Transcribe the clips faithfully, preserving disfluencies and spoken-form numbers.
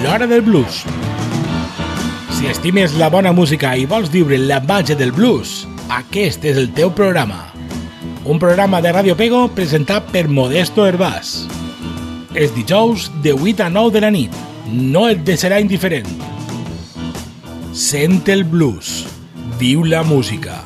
l'hora del blues. Si estimes la bona música i vols viure la màgia del blues, aquest és el teu programa. Un programa de Ràdio Pego presentat per Modesto Hervás. Els dijous de vuit a nou de la nit. No et deixarà indiferent. Sent el blues. Viu la música.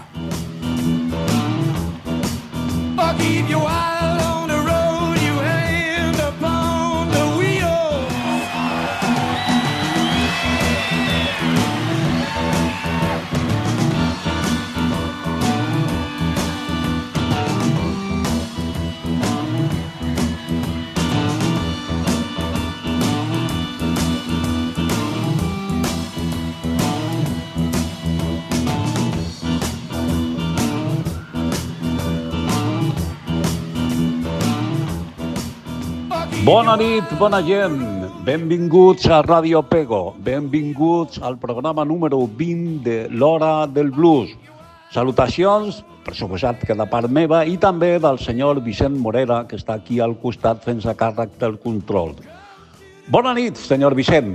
Bona nit, bona gent. Benvinguts a Ràdio Pego. Benvinguts al programa número vint de l'Hora del Blues. Salutacions, per suposat que de part meva, i també del senyor Vicent Morera, que està aquí al costat fent-se càrrec del control. Bona nit, senyor Vicent.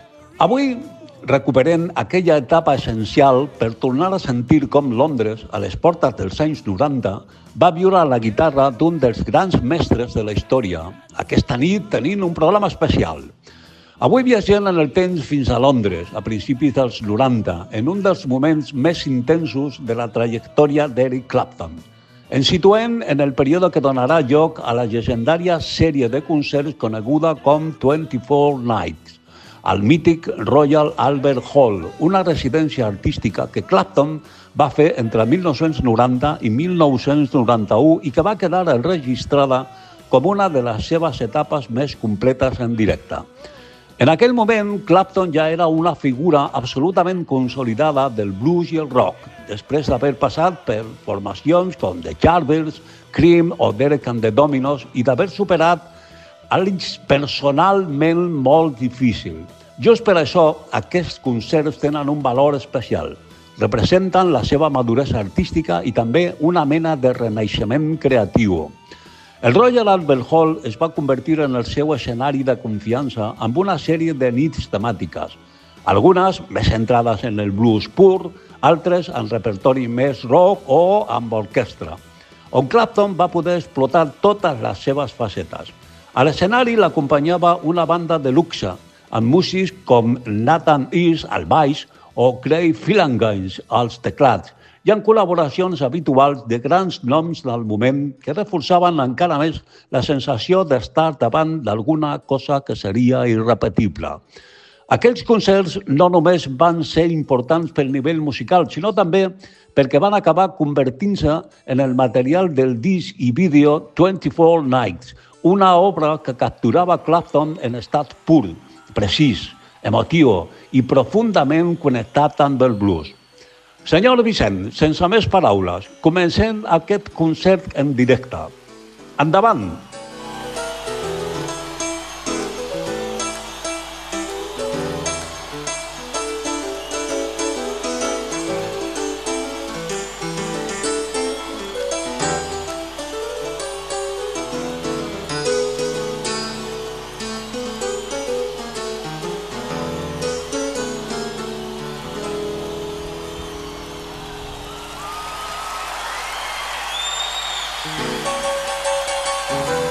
Avui recuperem aquella etapa essencial per tornar a sentir com Londres, a les portes dels anys noranta, va viure la guitarra d'un dels grans mestres de la història. Aquesta nit tenim un programa especial. Avui viatgem en el temps fins a Londres, a principis dels noranta, en un dels moments més intensos de la trajectòria d'Eric Clapton. Ens situem en el període que donarà lloc a la llegendària sèrie de concerts coneguda com vint-i-quatre Nights, al mític Royal Albert Hall, una residència artística que Clapton va fer entre mil nou-cents noranta i mil nou-cents noranta-u i que va quedar registrada com una de les seves etapes més completes en directe. En aquell moment, Clapton ja era una figura absolutament consolidada del blues i el rock, després d'haver passat per formacions com The Yardbirds, Cream o Derek and the Dominos i d'haver superat anys personalment molt difícil. Just per això, aquests concerts tenen un valor especial. Representen la seva maduresa artística i també una mena de renaixement creatiu. El Royal Albert Hall es va convertir en el seu escenari de confiança amb una sèrie de nits temàtiques, algunes més centrades en el blues pur, altres en repertori més rock o amb orquestra, on Clapton va poder explotar totes les seves facetes. A l'escenari l'acompanyava una banda de luxe, amb músics com Nathan East al baix o Craig Phillinganes als teclats, i en col·laboracions habituals de grans noms del moment que reforçaven encara més la sensació d'estar davant d'alguna cosa que seria irrepetible. Aquells concerts no només van ser importants pel nivell musical, sinó també perquè van acabar convertint-se en el material del disc i vídeo vint-i-quatre Nights, una obra que capturava Clapton en estat pur, precís, emotiu i profundament connectat amb el blues. Senyor Vicent, sense més paraules, comencem aquest concert en directe. Endavant! Thank you.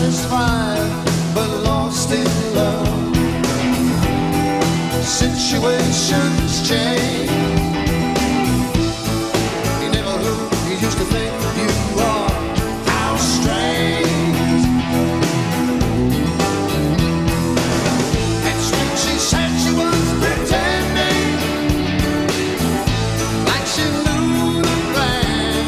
satisfied but lost in love. Situations change. You never who you used to think you are. How strange. It's when she said she was pretending, like she knew the plan.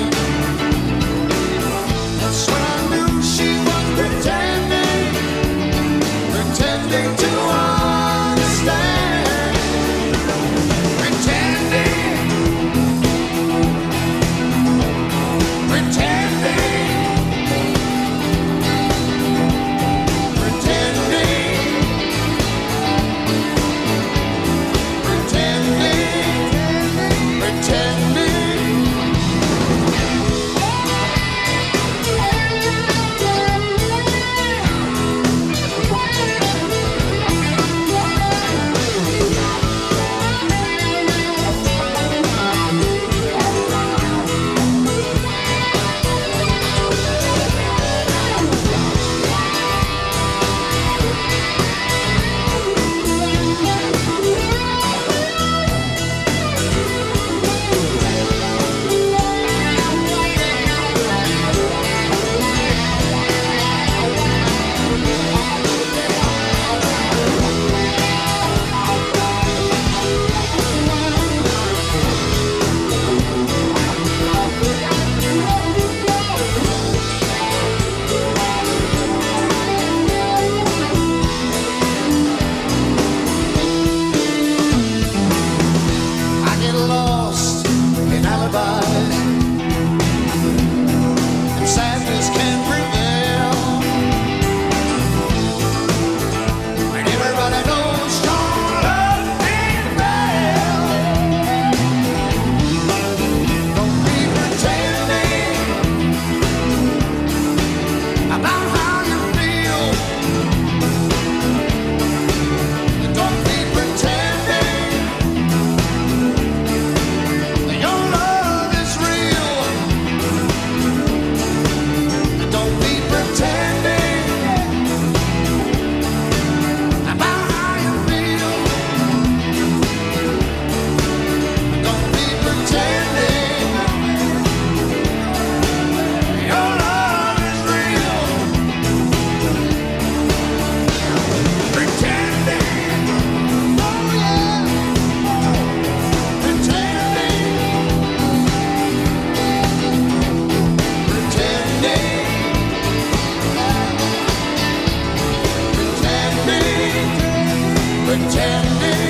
That's when I knew she was pretending, pretending to understand. Pretending, pretending, pretending, pretending, pretending. I get lost in alibis, and sadness can prevail. And everybody knows your love ain't fail. Don't be pretending about how you feel. Don't be pretending your love is real. Don't be pretending about how you feel. Don't be pretending your love is real. Pretending, oh yeah, pretending. Pretending, pretending, pretending.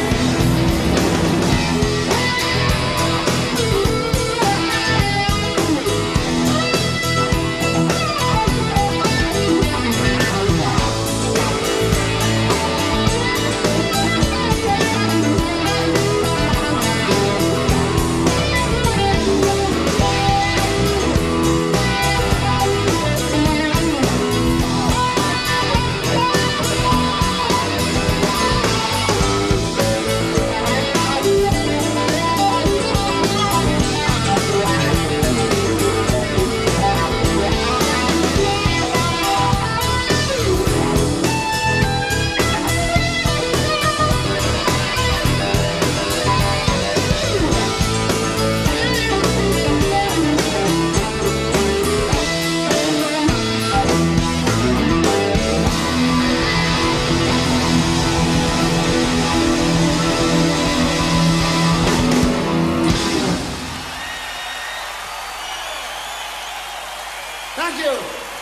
Thank you.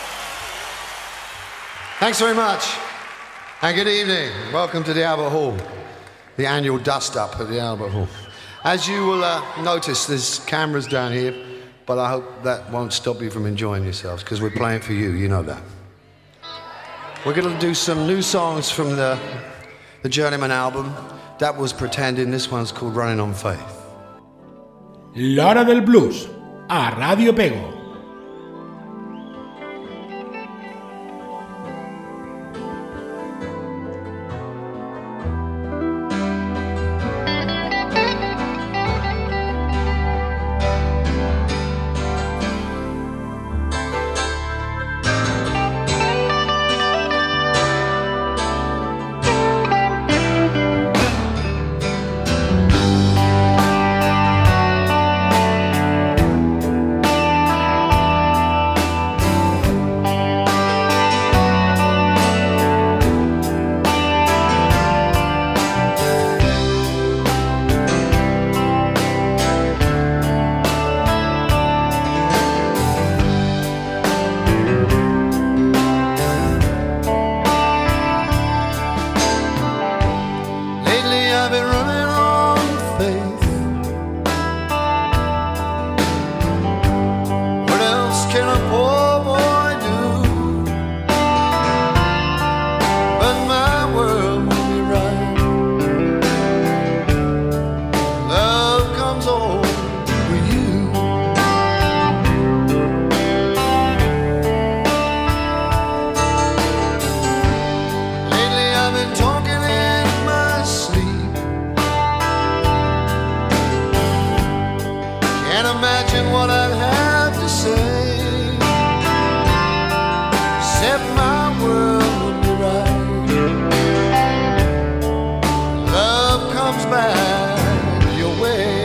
Thanks very much. And good evening. Welcome to the Albert Hall, the annual dust-up at the Albert Hall. As you will uh, notice, there's cameras down here, but I hope that won't stop you from enjoying yourselves, because we're playing for you, you know that. We're going to do some new songs from the, the Journeyman album. That was Pretending. This one's called Running on Faith. L'Hora del Blues, a Radio Pego. if my world would be right, love comes back your way.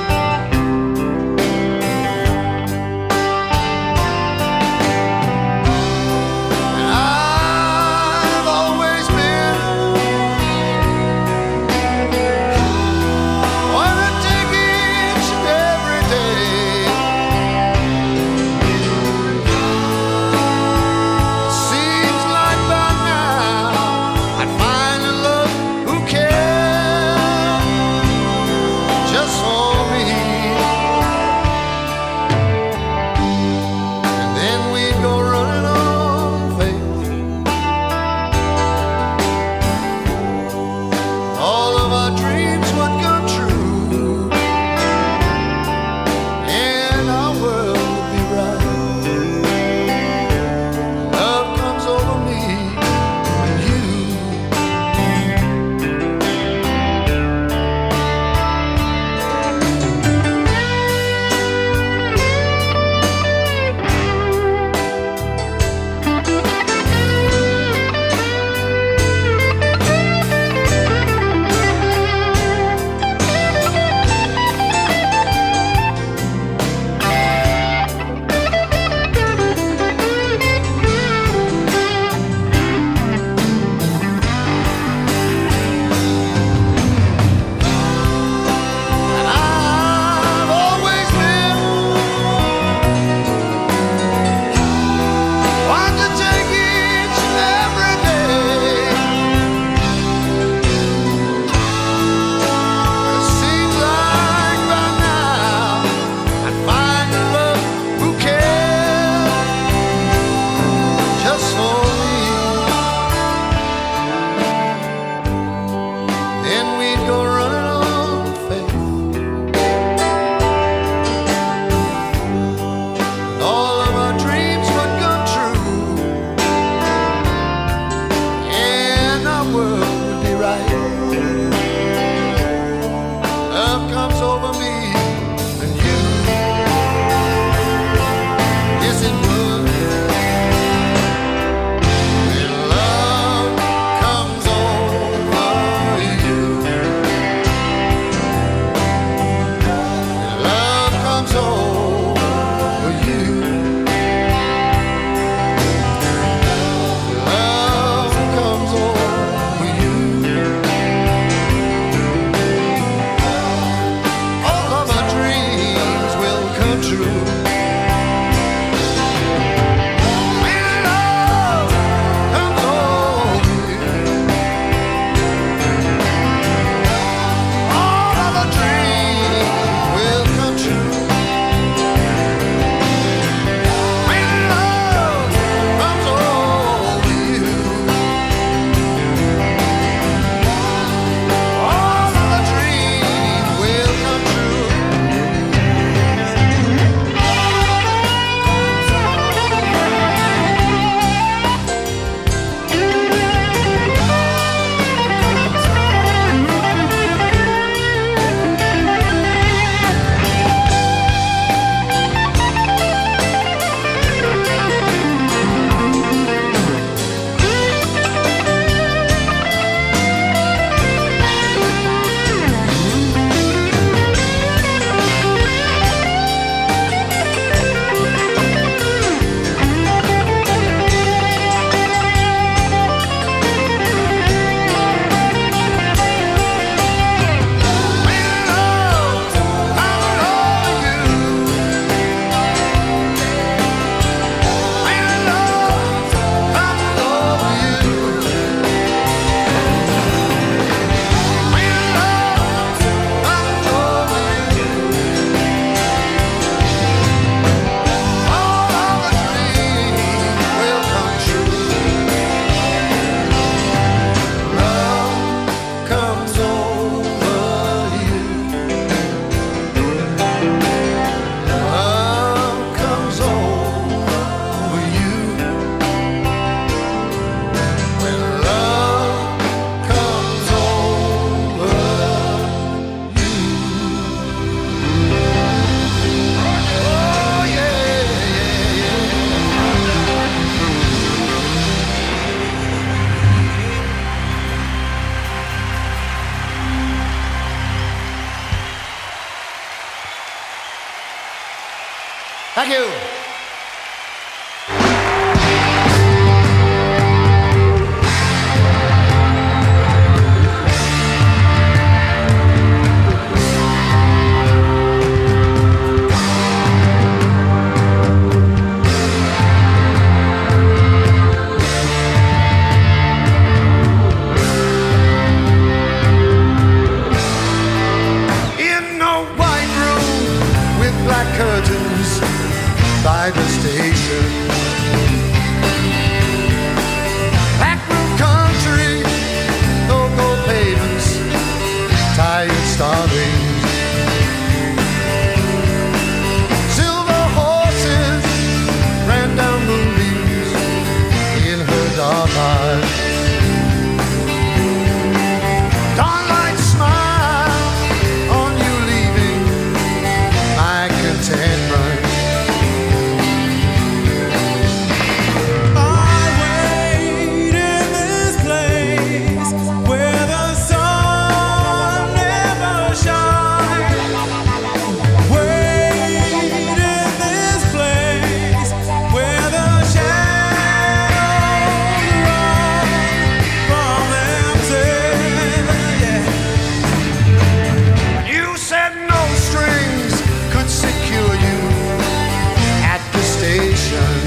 And I've always been one to take each and every day, see Thank you. Curtains by the station, backroom country, no-go pavements, tired starlings, silver horses ran down moonbeams in her dark eyes. Dawnlight smile on you leaving my contentment. I wait in this place where the sun never shines. Wait in this place where the shadows run from themselves. Yeah. You said no strings could secure you at the station.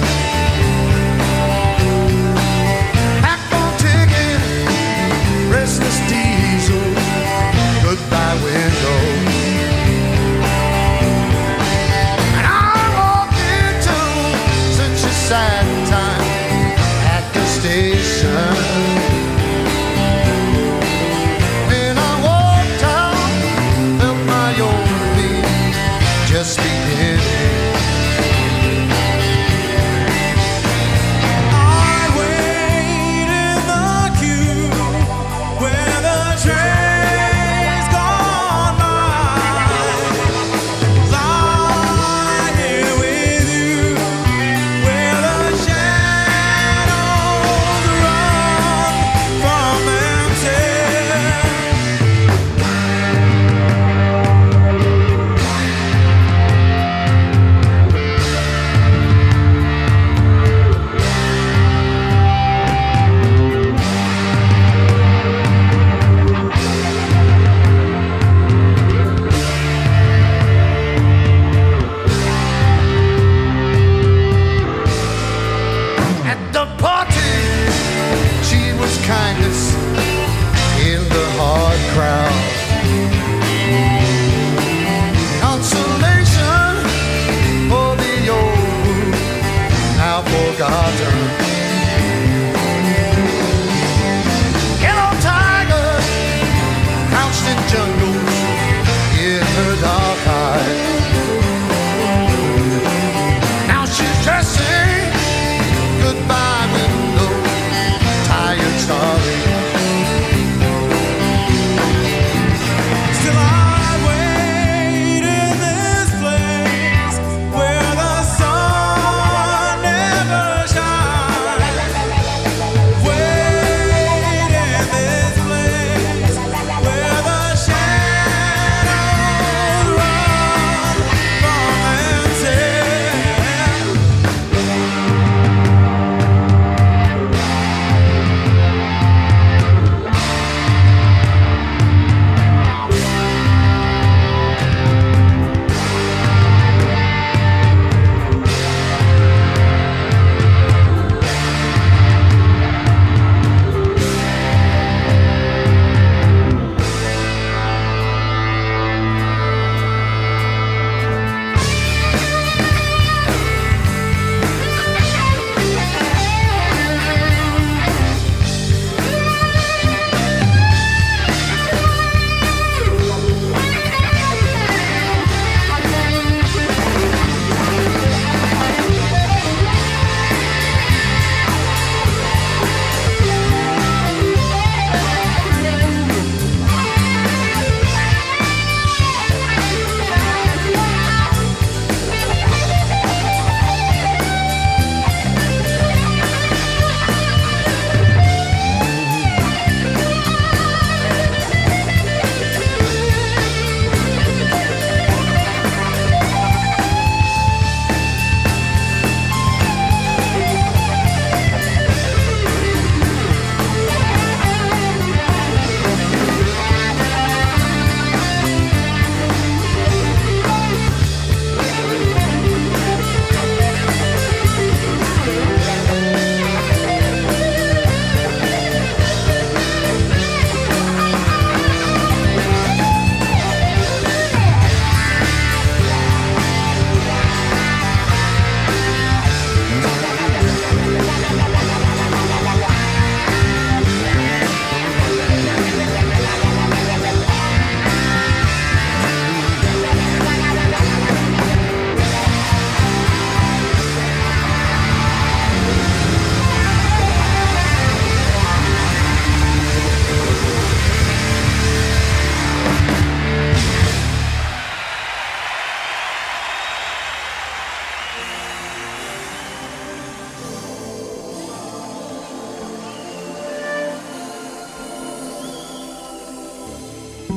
Packed on ticket, restless diesel, goodbye window. And I walked into such a sad time at the station. When I walked out, felt my own beat just beginning. I wait in the queue where the train's gone by. Lie here with you where the shadows run from themselves. At the party, she was kindness in the hard crowd. Consolation for the old wound, now forgotten. Yellow tigers crouched in jungles in her dark eyes. Now she's dressing goodbye window, tired starling.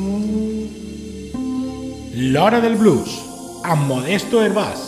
L'Hora del Blues, amb Modesto Hervás.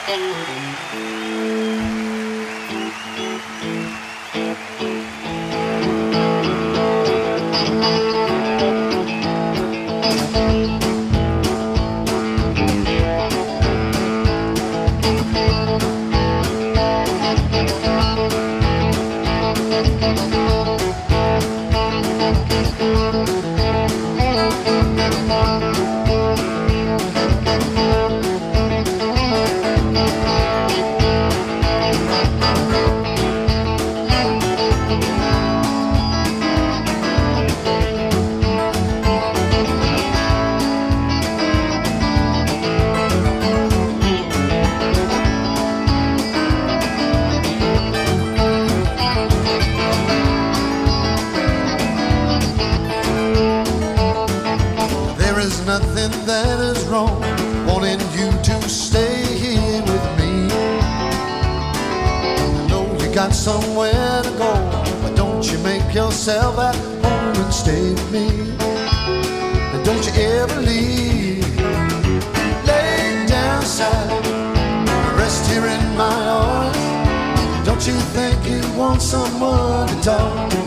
Somewhere to go, but don't you make yourself at home and stay with me. And don't you ever leave. Lay down, Sally, rest here in my arms. Don't you think you want someone to talk to?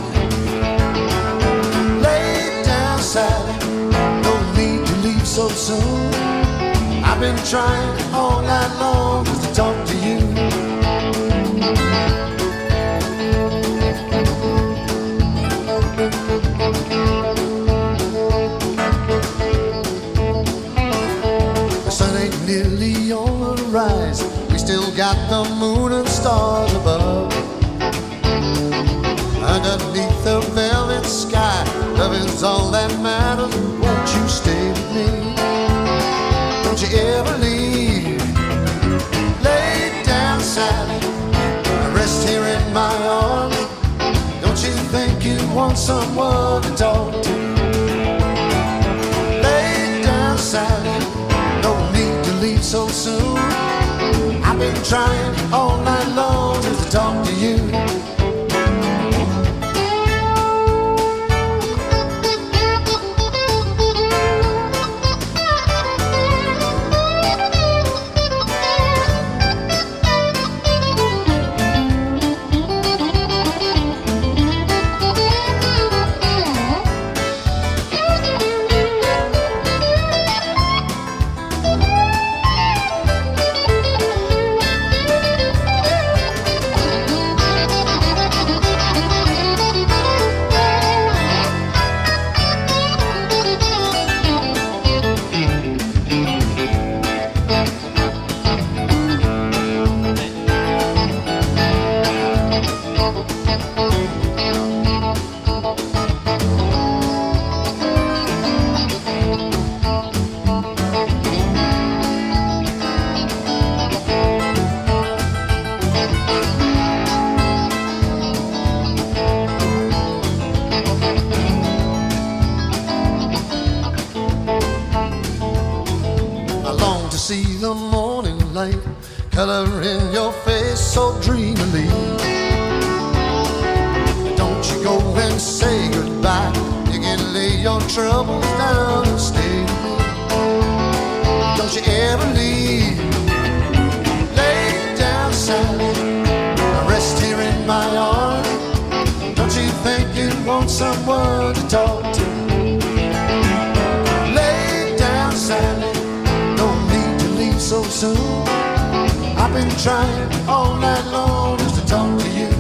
Lay down, Sally, no need to leave so soon. I've been trying all night long just to talk to you. Nearly on the rise, we still got the moon and stars above. Underneath the velvet sky, love is all that matters. Won't you stay with me? Don't you ever leave. Lay down, Sally, rest here in my arms. Don't you think you want someone to talk to? Lay down, Sally, no need to leave so soon. I've been trying all night long just to talk to you. Color in your face so dreamily. Don't you go and say goodbye. You can lay your troubles down and stay with me. Don't you ever leave. Lay down, Sally, rest here in my arms. Don't you think you want someone to talk to? Lay down, Sally, no need to leave so soon. I've been trying all night long just to talk to you.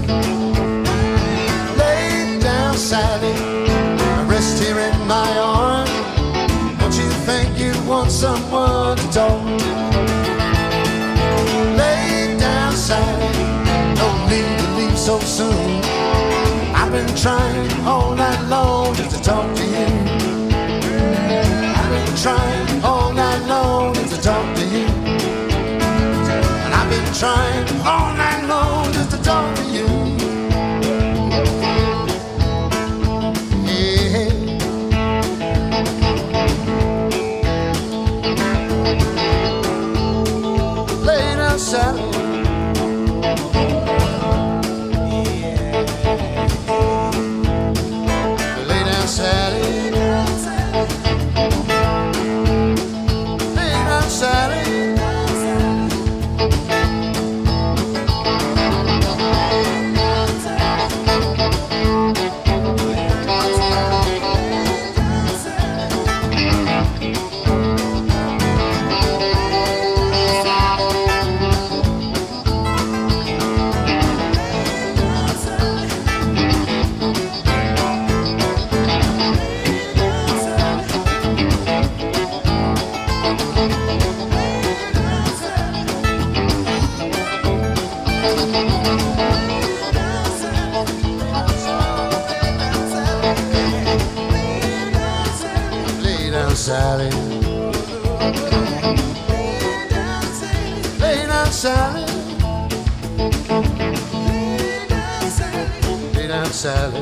Lay down, Sally, rest here in my arms. Don't you think you want someone to talk to? Lay down, Sally, no need to leave so soon. I've been trying all night long just to talk to you. I've been trying all night long just to talk to you. I've been trying all night long just to talk to you. Yeah. Lay down, Sally. Yeah. Lay down, Sally. Lay down, Sally. Lay down, Sally. Lay down, Sally.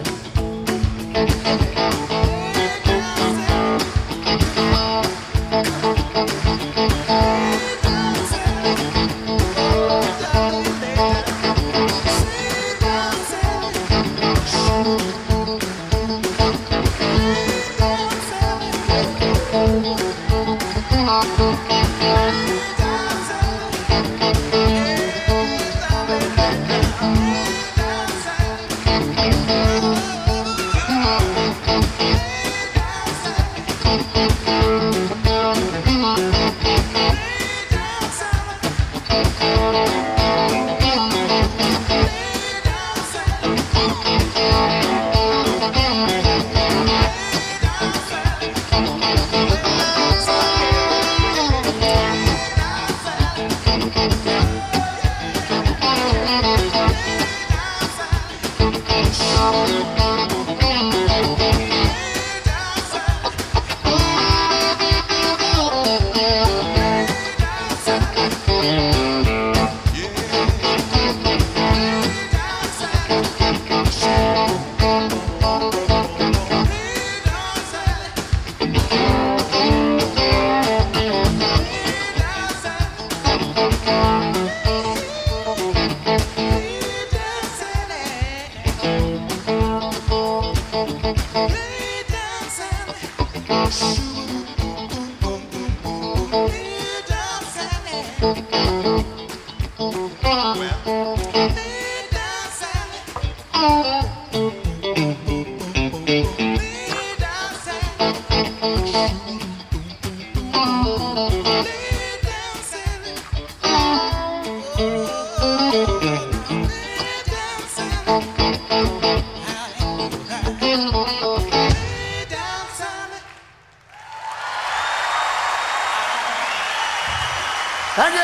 Thank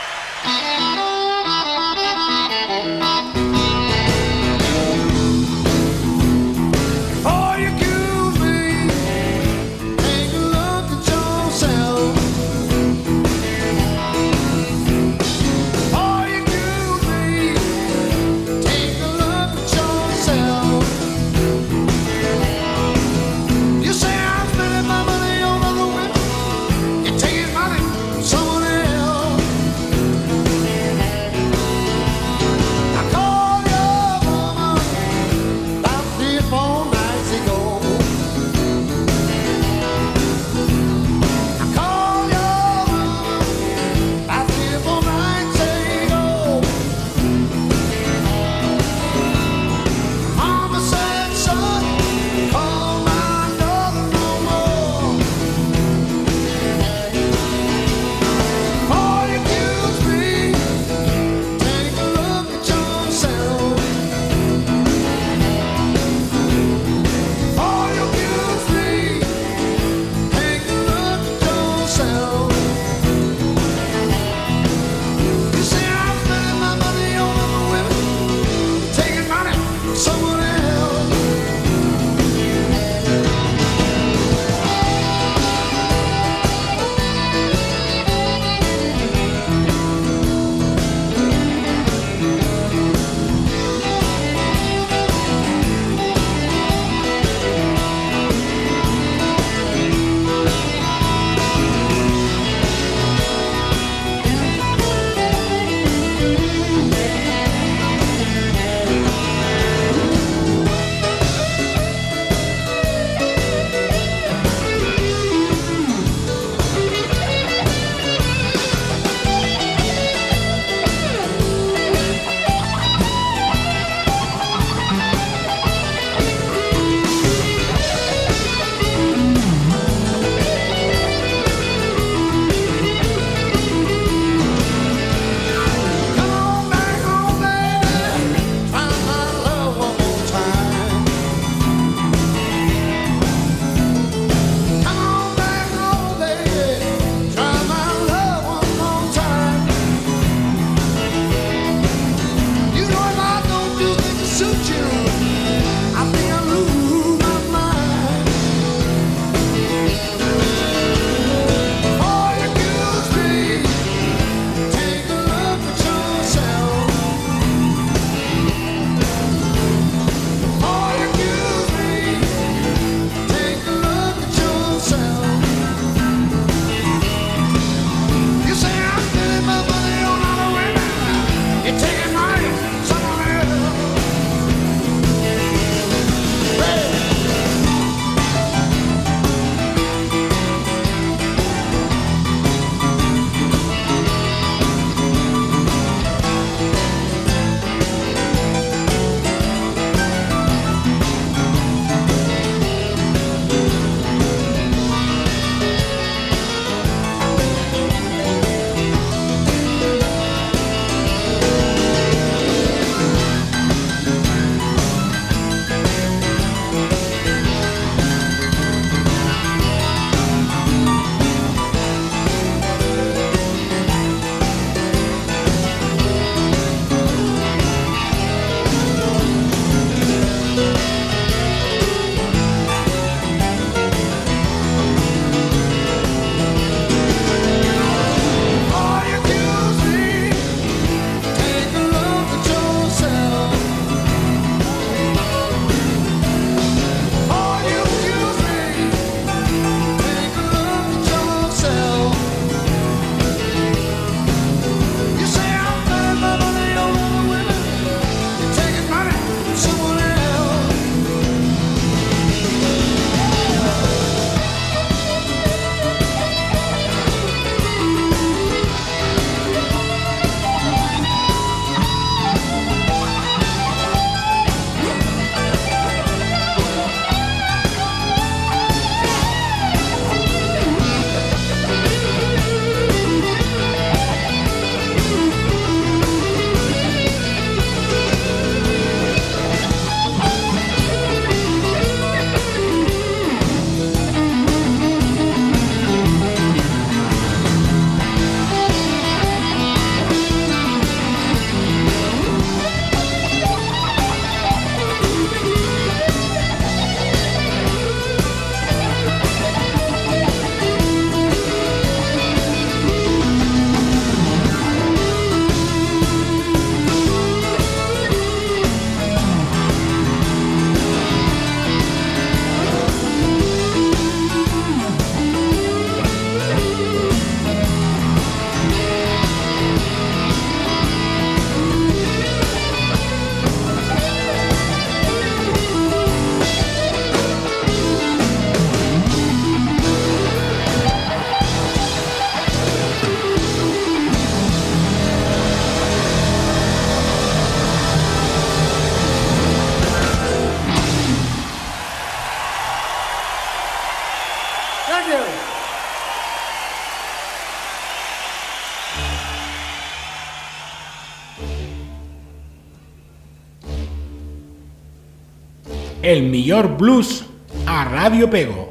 you. Oh, you accuse me. Take a look at yourself. Oh, you accuse me. el millor blues a Radio Pego.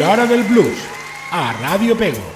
l'hora del blues, a Radio Pego.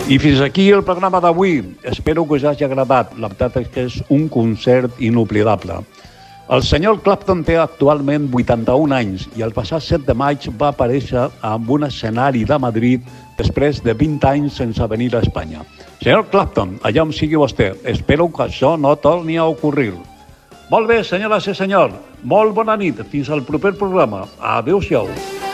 I fins aquí el programa d'avui. Espero que us hagi agradat. La veritat és que és un concert inoblidable. El senyor Clapton té actualment vuitanta-un anys i el passat set de maig va aparèixer en un escenari de Madrid després de vint anys sense venir a Espanya. Senyor Clapton, allà on sigui vostè, espero que això no torni a ocorrir. Molt bé, senyores i senyors, molt bona nit. Fins al proper programa. Adéu-siau.